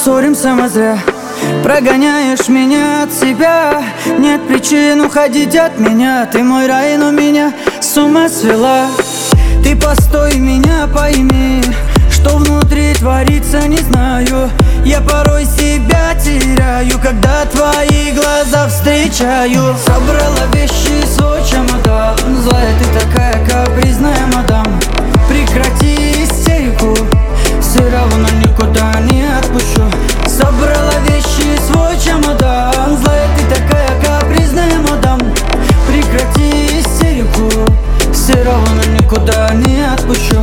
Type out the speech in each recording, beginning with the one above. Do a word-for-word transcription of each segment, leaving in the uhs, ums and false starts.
ссоримся мы зря. Прогоняешь меня от себя, нет причин уходить от меня. Ты мой рай, но меня с ума свела. Ты постой, меня пойми, что внутри творится, не знаю. Я порой себя теряю, когда твои глаза встречаю. Собрала вещи и свой чемодан. Злая ты такая капризная, мадам. Прекрати истерику, все равно никуда не отпущу. Собрала вещи и свой чемодан. Злая ты такая капризная, мадам. Прекрати истерику, все равно никуда не отпущу.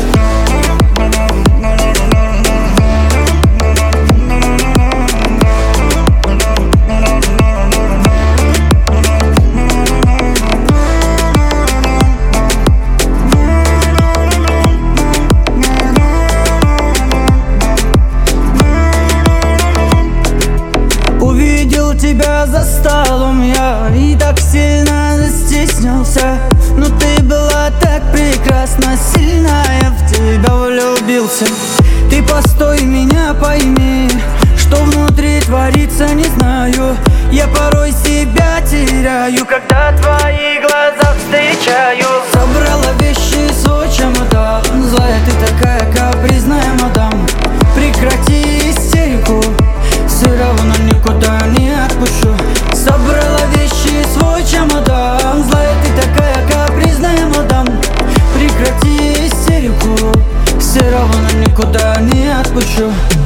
Увидел тебя за столом я и так сильно застеснялся. Но ты была так прекрасна, сильно я в тебя влюбился. Ты постой, меня пойми, что внутри творится, не знаю. Я порой себя теряю, когда твои глаза встречаю. Собрала вещи и свой чемодан. Злая ты такая капризная, мадам. Прекрати истерику, все равно никуда не отпущу. Собрала вещи и свой чемодан. Злая ты такая капризная, мадам. Прекрати истерику, все равно никуда не отпущу.